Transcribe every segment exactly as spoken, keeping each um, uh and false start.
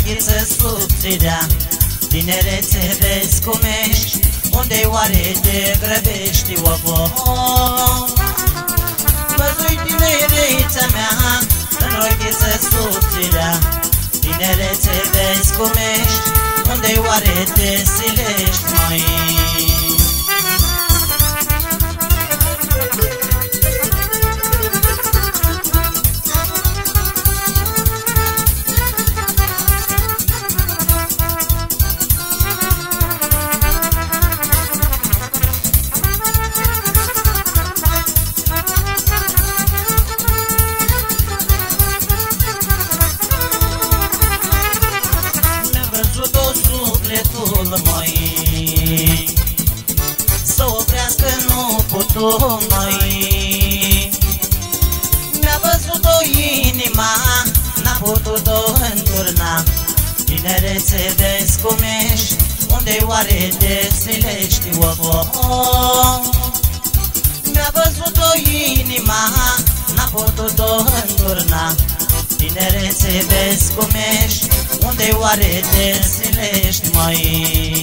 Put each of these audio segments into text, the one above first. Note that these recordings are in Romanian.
rochiță subțidea, tinerețe vezi cum ești, unde-i oare te grăbești, o-o-o. Văzui tinerețea mea, în rochiță subțidea, tinerețe vezi cum ești, unde-i oare te silești, măi? Măi, să oprească nu putu, măi. Mi-a văzut-o inima, n-a putut-o înturna. Tinerețe vezi cum ești, unde-i oare te silești, o-o-o. Mi-a văzut-o inima, n-a putut-o înturna. Tinerețe vezi cum ești, unde-i oare te silești, măi?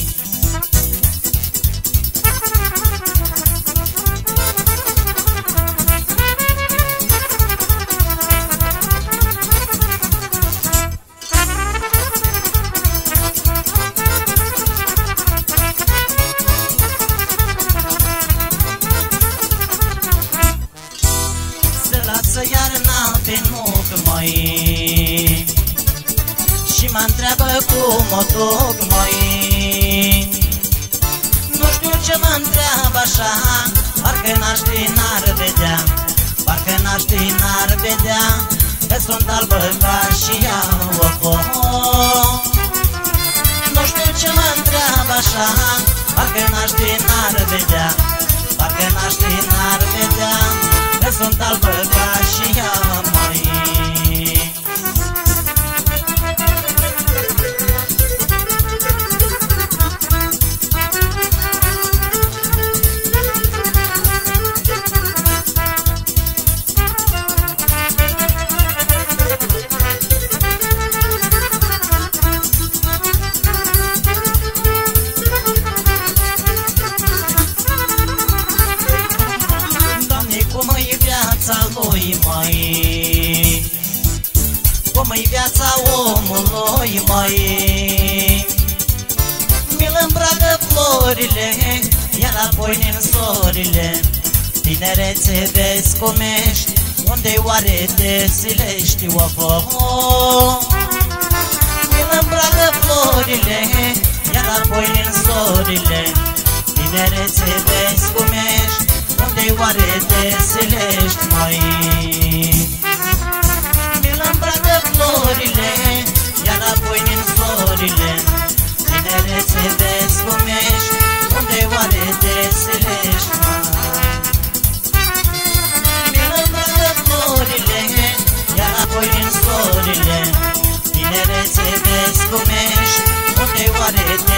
Se lasă iarna pe nuc, măi, și mă întreabă cum o duc, măi. Nu știu ce mă întreabă așa, parcă n-aș ști, n-ar vedea, parcă n-aș ști, n-ar vedea, că sunt albă ca și ea, o-o-o. Nu știu ce mă întreabă așa, parcă n-aș ști, n-ar vedea, parcă n-aș ști, n-ar vedea, că sunt albă ca și ea, măi. Cum-i viața lui, măi, cum-i viața omului, măi. Mi-l îmbracă florile, iar apoi din sorile. Tinerețe vezi cum ești, unde-i oare te silești, o-o-o. Mi-l îmbracă florile, iar apoi din sorile. Tinerețe vezi cum ești, unde-i oare te silești, măi? Mi-l îmbracă florile, iar apoi din sorile. Tinerețe vezi cum ești, unde-i oare te silești, măi? Mi-l îmbracă florile, iar apoi din sorile. Tinerețe vezi cum ești, unde-i oare te